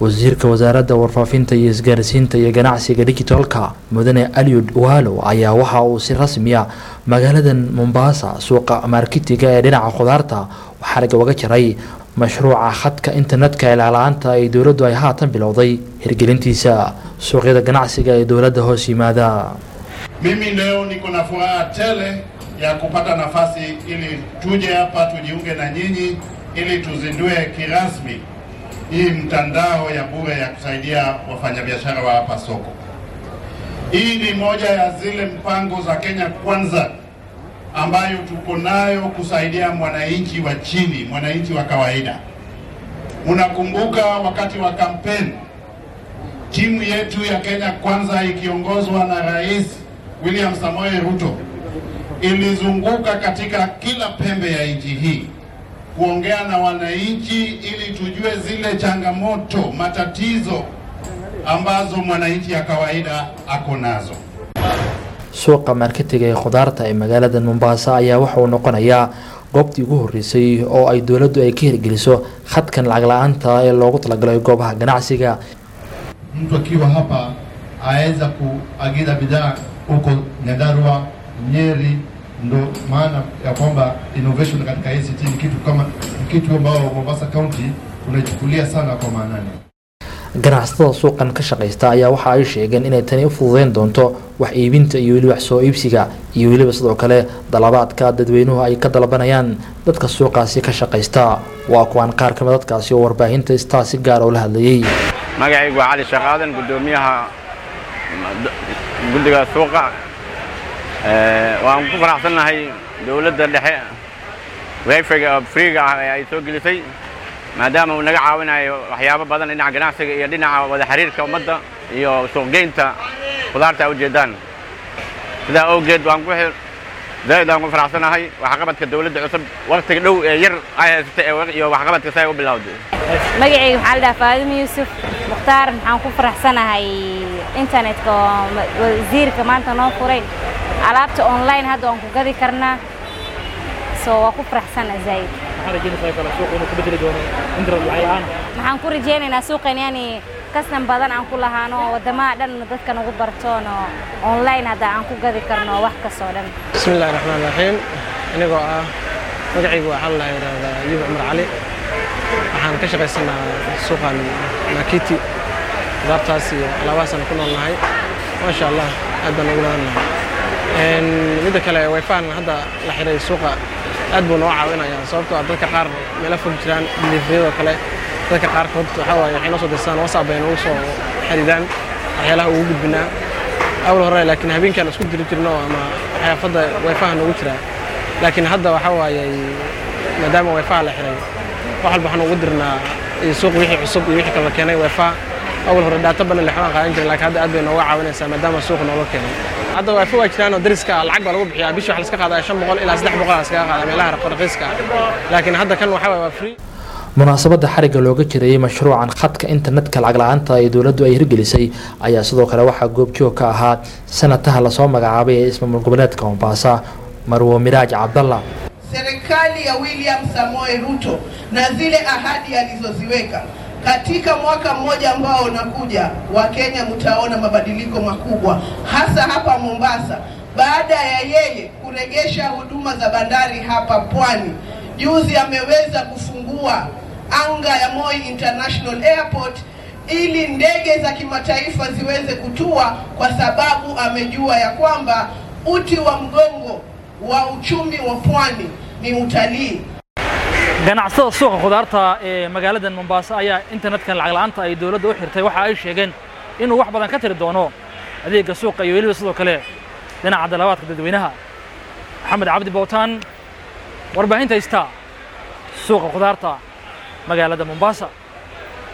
wasiirka wasaaradda warfaafinta iyo isgaarsiinta iyo ganacsiga digitalka mudane Aliud Walo ayaa waxa uu si rasmi ah magaaladan Mombasa suuqa marketiga ee dhinaca khudaarta waxa laga jaray mashruuca khadka internetka ee la'aanta ay dawladdu ay haatan bilowday hirgelintiisa suuqyada ganacsiga ee dawladda hoos yimaada. Mimi leo niko na furaha tele ya kupata nafasi ili tuje hapa tujiunge na nyinyi ili tuzindue kirasmi hii mtandao ya bure ya kusaidia wafanyabiashara wa hapa soko. Hii ni moja ya zile mpango za Kenya Kwanza ambayo tuko nayo kusaidia mwananchi wa chini, mwananchi wa kawaida. Unakumbuka wakati wa kampeni timu yetu ya Kenya Kwanza ikiongozwa na Rais William Samoei Ruto ilizunguka katika kila pembe ya nchi hii kuongea na wananchi ili tujue zile changamoto, matatizo ambazo mwananchi ya kawaida ako nazo. Suuqa marketiga ee khudaarta ee magaalada Mombasa ayaa waxa uu noqonayaa goobtii ugu horeysay oo ay dawladdu ay ka hirgeliso khadkan lacag la'aanta ee loogu talagalay goobaha ganacsiga. Mtu akiwa hapa aweza kuagiza bidhaa huko Nyandarua, Nyeri, ndo maana ya kwamba innovation katika ICT ni kitu ambao Mombasa County tunaichukulia sana kwa maanani. ganacsatada suuqan ka shaqeysta ayaa waxa ay sheegeen inay tani u fududeyn doonto wax iibinta iyo waliba wax soo iibsiga iyo waliba sidoo kale dalabaadka dadweynuhu ay ka dalbanayaan dadka suuqaasi ka shaqeysta. waa kuwan qaar ka mid dadkaasi oo warbaahinta istaasi gaar oo la hadlayay. magacaygu waa Cali Shaqaadan, gudoomiyaha guddiga suuqa. waan ku faraxsanahay dawladda dhexe wifi-ga free-ga ay soo gelisay maadaama uu naga caawinayo waxyaabo badan dhinaca ganacsiga iyo dhinaca wada xiriirka ummadda iyo suuqgeynta khudaarta u jeedaan. sidaa awgeed waan ku faraxsanahay waxqabadka dawladda cusub waqtiga dhow ee yar ay haysatay iyo waxqabadka say u bilowday. magacaygu waxaa la dhahaa Faadimo Yuusuf Mukhtaar. waxaan ku faraxsanahay internetka wasiirka maanta noo furay alaabta online hadda waan ku gadi karnaa. waa ku faraxsanahay zaid. waxaan ku rajeynaynaa suuqan yani kastan badan aan ku lahaano wadamaha dhan dadka nagu bartoon oo online hadda aan ku gadi karno wax kasto dhan. bismillaahir rahmaanir rahiim. anigoo ah magacaygu waxaa la yiraahdaa Ayuub Umar Cali. waxaan ka shaqaysanaa suuqan marketi khudaartaas iyo alaabahaasaan ku noolnahay. maasha Allah aad baan ugu noolnahay. midda kale wifi-an hadda la xiray suuqa aad buu noo caawinayaa sababtoo ah dadka qaar meel fog jiraan delivery kale dadka qaar kood waxa waaye waxay noo soo dirsan WhatsApp ay noo soo xiriiraan waxyaalaha ugu gudbinaa awal hore laakiin habeenkan isku diri jirno ama xaafada wifi-an ugu jira laakiin hadda waxa waaye maadaama wifi la xiray wax walba waxaan ugu dirnaa suuq wixii cusub iyo wixii kala keenay wifi awal hore data badan la xawaan qaadan jiray laakiin hadda aad bay nooga caawinaysaa maadaama suuq noo keenay. hadda wifi waa jiraan oo dariska lacag baa lagu bixiyaa bishii waxa la iska qaadaa 500 ilaa 300 la iska qaadaa meelaha raqiiska laakiin hadda kan waxa waa free. munaasabada xariga looga jiray mashruucan khadka internetka lacag la'aanta ee dawladdu ay hirgelisay ayaa sidoo kale waxa goobjoog ka ahaa sanataha la soo magacaabay ee ismaamul goboleedka Mombasa Marwo Miraaj Abdalla. serikali ya William Samoei Ruto na zile ahadi alizoziweka katika mwaka mmoja ambao unakuja, Wakenya mtaona mabadiliko makubwa hasa hapa Mombasa baada ya yeye kuregesha huduma za bandari hapa Pwani. Juzi ameweza kufungua anga ya Moi International Airport ili ndege za kimataifa ziweze kutua, kwa sababu amejua ya kwamba uti wa mgongo wa uchumi wa Pwani ni utalii. ganacsatada suuqa khudaarta ee magaalada Mombasa ayaa internetka lacag la'aanta ay dawladdu u xirtay waxa ay sheegeen inuu wax badan ka tiri doono adeegga suuqa iyo waliba sidoo kale dhinaca dalabaadka dadweynaha. Maxamed Cabdi Bowtaan, warbaahinta Star, suuqa khudaarta magaalada Mombasa.